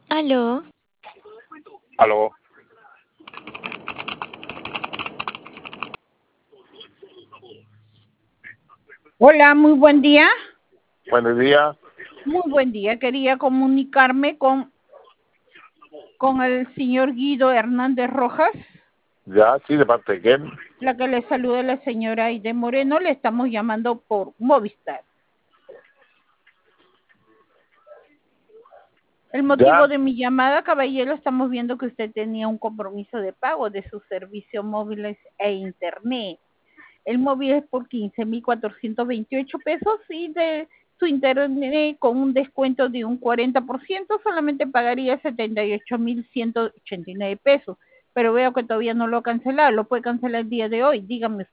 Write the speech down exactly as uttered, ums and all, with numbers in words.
Aló. Aló. Hola, muy buen día. Buenos días. Muy buen día. Quería comunicarme con, con el señor Guido Hernández Rojas. Ya, sí, ¿de parte de quién? La que le saluda la señora Aide Moreno. Le estamos llamando por Movistar. El motivo Ya. de mi llamada, caballero, estamos viendo que usted tenía un compromiso de pago de su servicio móviles e internet. El móvil es por quince mil cuatrocientos veintiocho pesos y de su internet con un descuento de un cuarenta por ciento solamente pagaría setenta y ocho mil ciento ochenta y nueve pesos. Pero veo que todavía no lo ha cancelado. Lo puede cancelar el día de hoy. Dígame